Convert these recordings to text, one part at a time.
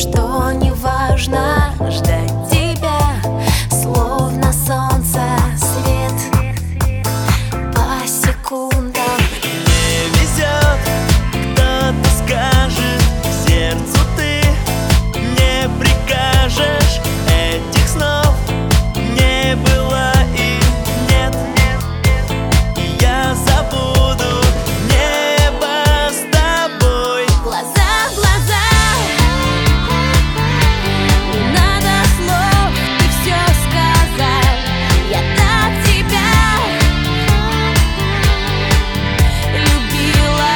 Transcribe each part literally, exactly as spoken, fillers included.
что не важно ждать тебя, словно солнце свет по секундам. Не везет, кто-то скажет, сердцу ты не прикажешь. Этих снов не было и нет, и я забуду небо с тобой. Глаза в глаза, не надо слов, ты все сказал. Я так тебя любила.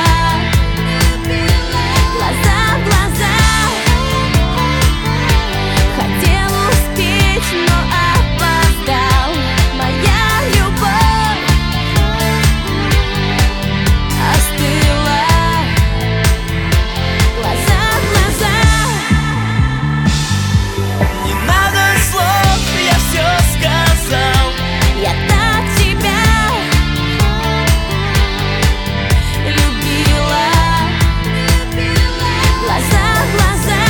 Глаза в глаза, хотел успеть, но опоздал. Моя любовь остыла. Глаза в глаза, Не надо слов, я все сказал. я так тебя любила. Глаза в глаза,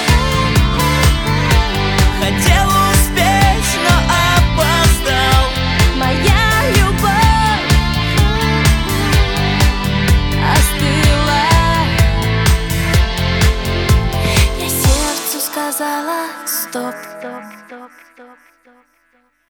Хотел успеть, но опоздал. моя любовь остыла. Я сердцу сказала стоп.